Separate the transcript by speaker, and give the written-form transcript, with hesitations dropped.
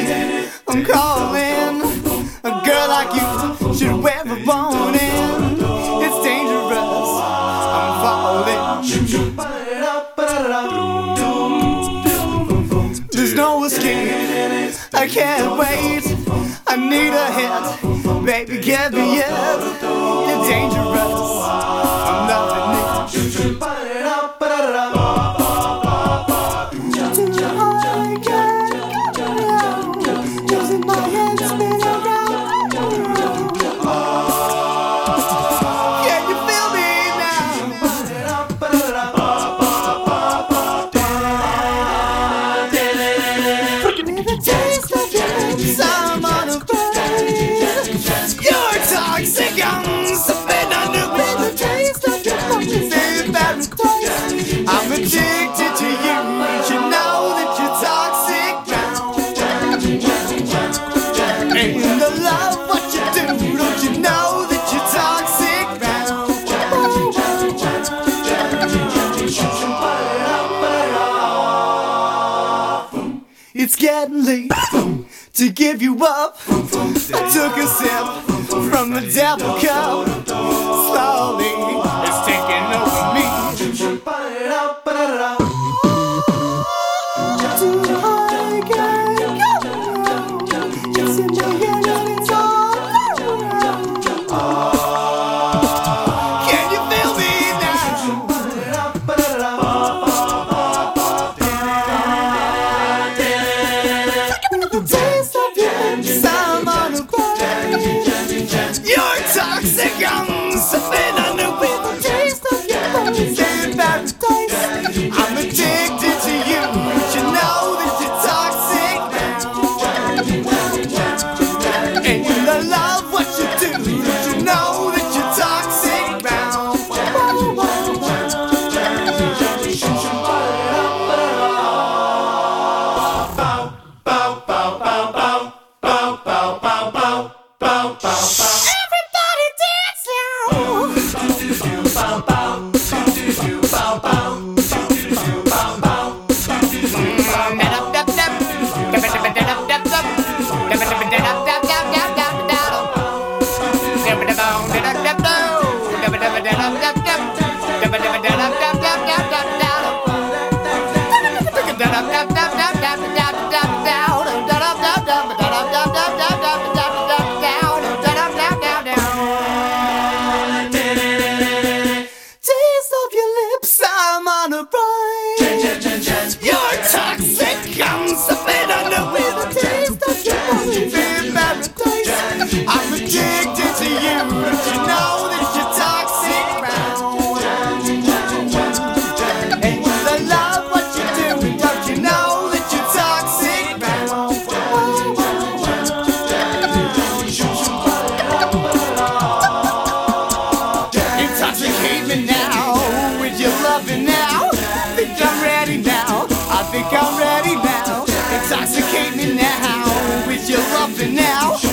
Speaker 1: I'm calling. A girl like you should wear a warning. It's dangerous. I'm falling. There's no escape. I can't wait. I need a hit. Baby, get me up. You're dangerous. I'm loving it. I'm addicted to you. Don't you know that you're toxic now? Ain't the love what you do? Don't you know that you're toxic now? It's getting late to give you up. I took a sip from the devil cup. Slowly, it's taking over me. Can you feel me now? The taste of your lips, I'm on a grind. You're toxic, I'm sipping on the with the taste of your lips in paradise. I'm addicted to you. Don't you know that you're toxic now? Ain't the love what you do? Don't you know that you're toxic now? Everybody dance now. I'm on a ride. You're toxic, I'm sipping on the with the taste of your body in paradise. I'm addicted to you. Don't you know that you're toxic now? Ain't the love what you do? Don't you know that you're toxic now? Intoxicate me now with your loving now. I think I'm ready now. I think I'm ready now. Intoxicate me now with your loving now.